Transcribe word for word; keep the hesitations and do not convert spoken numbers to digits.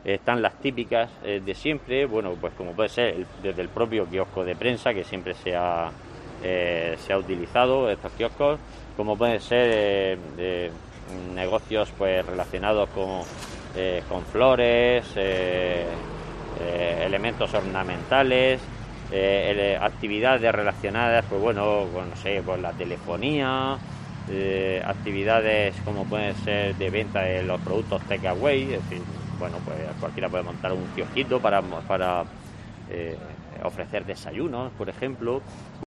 Están las típicas eh, de siempre, bueno, pues como puede ser el, desde el propio kiosco de prensa, que siempre se ha, eh, se ha utilizado estos kioscos, como pueden ser eh, eh, negocios pues relacionados con, eh, con flores, eh, eh, elementos ornamentales, eh, actividades relacionadas, pues bueno, con, no sé, pues la telefonía, eh, actividades como pueden ser de venta de los productos takeaway, es decir, bueno, pues cualquiera puede montar un kiosquito para, para eh, ofrecer desayunos, por ejemplo.